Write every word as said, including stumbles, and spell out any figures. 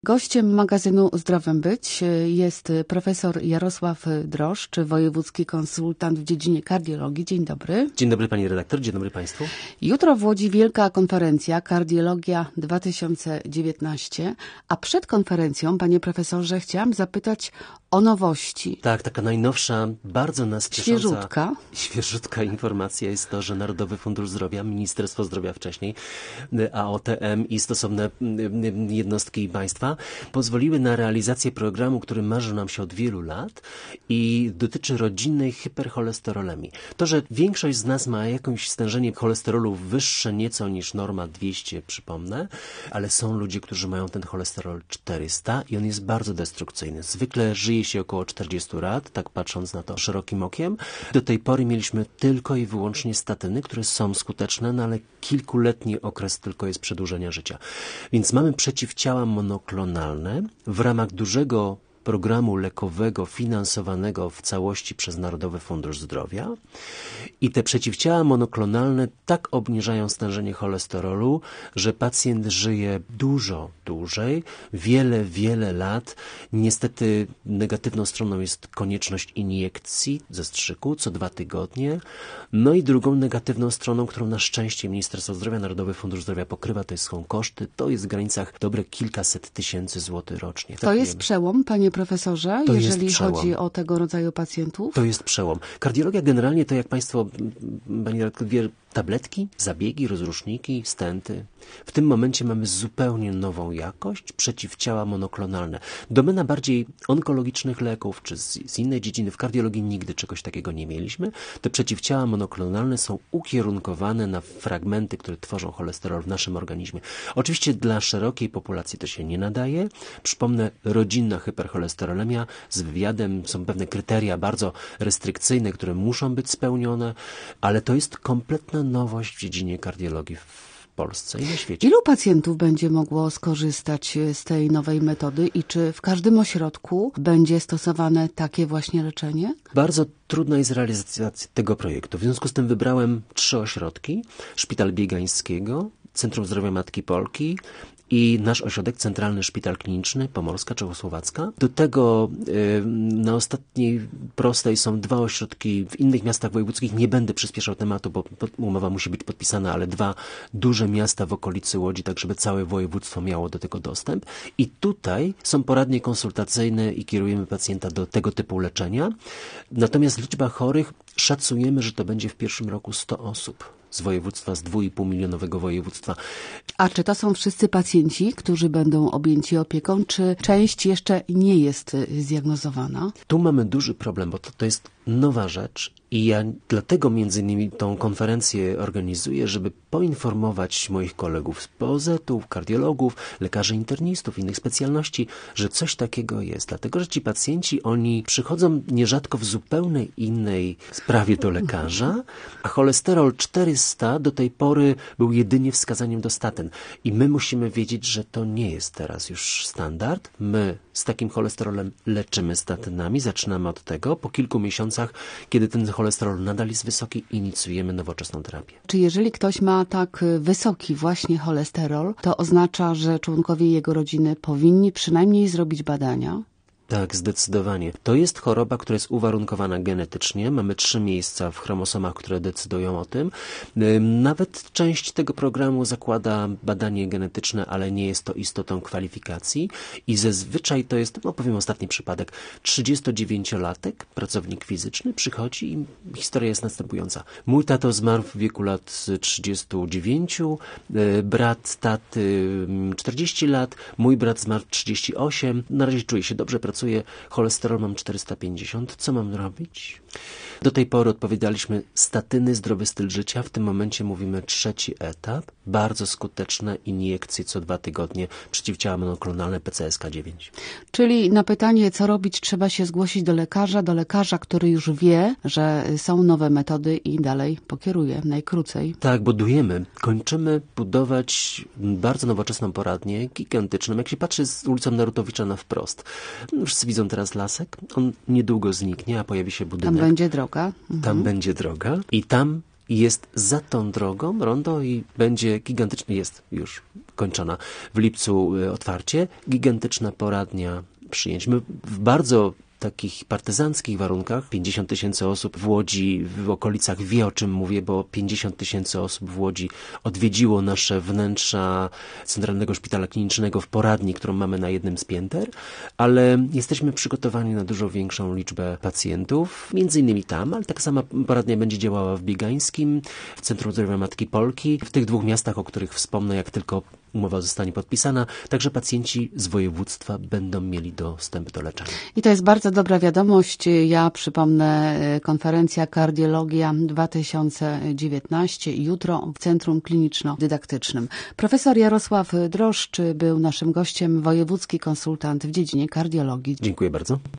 Gościem magazynu Zdrowym Być jest profesor Jarosław Droszcz, wojewódzki konsultant w dziedzinie kardiologii. Dzień dobry. Dzień dobry pani redaktor, dzień dobry państwu. Jutro w Łodzi wielka konferencja Kardiologia dwa tysiące dziewiętnaście, a przed konferencją, panie profesorze, chciałam zapytać o nowości. Tak, taka najnowsza, bardzo nas ciesząca... Świeżutka. Świeżutka informacja jest to, że Narodowy Fundusz Zdrowia, Ministerstwo Zdrowia wcześniej, A O T M i stosowne jednostki państwa pozwoliły na realizację programu, który marzy nam się od wielu lat i dotyczy rodzinnej hipercholesterolemii. To, że większość z nas ma jakieś stężenie cholesterolu wyższe nieco niż norma dwieście, przypomnę, ale są ludzie, którzy mają ten cholesterol czterysta i on jest bardzo destrukcyjny. Zwykle żyje się około czterdziestu lat, tak patrząc na to szerokim okiem. Do tej pory mieliśmy tylko i wyłącznie statyny, które są skuteczne, no ale kilkuletni okres tylko jest przedłużenia życia. Więc mamy przeciwciała monoklonalne w ramach dużego programu lekowego finansowanego w całości przez Narodowy Fundusz Zdrowia i te przeciwciała monoklonalne tak obniżają stężenie cholesterolu, że pacjent żyje dużo dłużej, wiele, wiele lat. Niestety negatywną stroną jest konieczność iniekcji zastrzyku co dwa tygodnie. No i drugą negatywną stroną, którą na szczęście Ministerstwo Zdrowia, Narodowy Fundusz Zdrowia pokrywa, to są koszty. To jest w granicach dobre kilkaset tysięcy złotych rocznie. To tak jest wiemy. Przełom, panie profesorze, to jeżeli chodzi o tego rodzaju pacjentów? To jest przełom. Kardiologia generalnie to, jak państwo, pani redaktor wie, tabletki, zabiegi, rozruszniki, stenty. W tym momencie mamy zupełnie nową jakość, przeciwciała monoklonalne. Domena bardziej onkologicznych leków, czy z, z innej dziedziny. W kardiologii nigdy czegoś takiego nie mieliśmy. Te przeciwciała monoklonalne są ukierunkowane na fragmenty, które tworzą cholesterol w naszym organizmie. Oczywiście dla szerokiej populacji to się nie nadaje. Przypomnę, rodzinna hipercholesterolemia z wywiadem, są pewne kryteria bardzo restrykcyjne, które muszą być spełnione, ale to jest kompletna nowość w dziedzinie kardiologii w Polsce i na świecie. Ilu pacjentów będzie mogło skorzystać z tej nowej metody i czy w każdym ośrodku będzie stosowane takie właśnie leczenie? Bardzo trudna jest realizacja tego projektu. W związku z tym wybrałem trzy ośrodki. Szpital Biegańskiego, Centrum Zdrowia Matki Polki i nasz ośrodek Centralny Szpital Kliniczny Pomorska Czechosłowacka. Do tego y, na ostatniej prostej są dwa ośrodki w innych miastach wojewódzkich. Nie będę przyspieszał tematu, bo umowa musi być podpisana, ale dwa duże miasta w okolicy Łodzi, tak żeby całe województwo miało do tego dostęp. I tutaj są poradnie konsultacyjne i kierujemy pacjenta do tego typu leczenia. Natomiast liczba chorych szacujemy, że to będzie w pierwszym roku sto osób. Z województwa, z dwa i pół milionowego województwa. A czy to są wszyscy pacjenci, którzy będą objęci opieką, czy część jeszcze nie jest zdiagnozowana? Tu mamy duży problem, bo to, to jest nowa rzecz i ja dlatego między innymi tą konferencję organizuję, żeby poinformować moich kolegów z P O Z-ów, kardiologów, lekarzy internistów, innych specjalności, że coś takiego jest. Dlatego, że ci pacjenci, oni przychodzą nierzadko w zupełnie innej sprawie do lekarza, a cholesterol czterysta do tej pory był jedynie wskazaniem do statyn. I my musimy wiedzieć, że to nie jest teraz już standard. My z takim cholesterolem leczymy statynami, zaczynamy od tego. Po kilku miesiącach, kiedy ten cholesterol nadal jest wysoki, inicjujemy nowoczesną terapię. Czy jeżeli ktoś ma tak wysoki właśnie cholesterol, to oznacza, że członkowie jego rodziny powinni przynajmniej zrobić badania? Tak, zdecydowanie. To jest choroba, która jest uwarunkowana genetycznie. Mamy trzy miejsca w chromosomach, które decydują o tym. Nawet część tego programu zakłada badanie genetyczne, ale nie jest to istotą kwalifikacji. I zazwyczaj to jest, no powiem ostatni przypadek, trzydziestodziewięciolatek, pracownik fizyczny, przychodzi i historia jest następująca. Mój tato zmarł w wieku lat trzydziestu dziewięciu, brat taty czterdzieści lat, mój brat zmarł trzydzieści osiem. Na razie czuję się dobrze, pracuję. Cholesterol mam czterysta pięćdziesiąt. Co mam robić? Do tej pory odpowiadaliśmy statyny, zdrowy styl życia. W tym momencie mówimy trzeci etap. Bardzo skuteczne iniekcje co dwa tygodnie, przeciwciała monoklonalne P C S K dziewięć. Czyli na pytanie, co robić, trzeba się zgłosić do lekarza, do lekarza, który już wie, że są nowe metody i dalej pokieruje, najkrócej. Tak, budujemy. Kończymy budować bardzo nowoczesną poradnię, gigantyczną. Jak się patrzy z ulicą Narutowicza na wprost. Wszyscy widzą teraz lasek. On niedługo zniknie, a pojawi się budynek. Tam będzie droga. Mhm. Tam będzie droga i tam i jest za tą drogą rondo i będzie gigantyczny, jest już kończona w lipcu otwarcie, gigantyczna poradnia przyjęć. My w bardzo takich partyzanckich warunkach. pięćdziesiąt tysięcy osób w Łodzi, w okolicach wie, o czym mówię, bo pięćdziesiąt tysięcy osób w Łodzi odwiedziło nasze wnętrza Centralnego Szpitala Klinicznego w poradni, którą mamy na jednym z pięter, ale jesteśmy przygotowani na dużo większą liczbę pacjentów, między innymi tam, ale taka sama poradnia będzie działała w Biegańskim, w Centrum Zdrowia Matki Polki, w tych dwóch miastach, o których wspomnę, jak tylko umowa zostanie podpisana, także pacjenci z województwa będą mieli dostęp do leczenia. I to jest bardzo dobra wiadomość. Ja przypomnę, konferencja Kardiologia dwa tysiące dziewiętnaście jutro w Centrum Kliniczno-Dydaktycznym. Profesor Jarosław Droszcz był naszym gościem, wojewódzki konsultant w dziedzinie kardiologii. Dziękuję bardzo.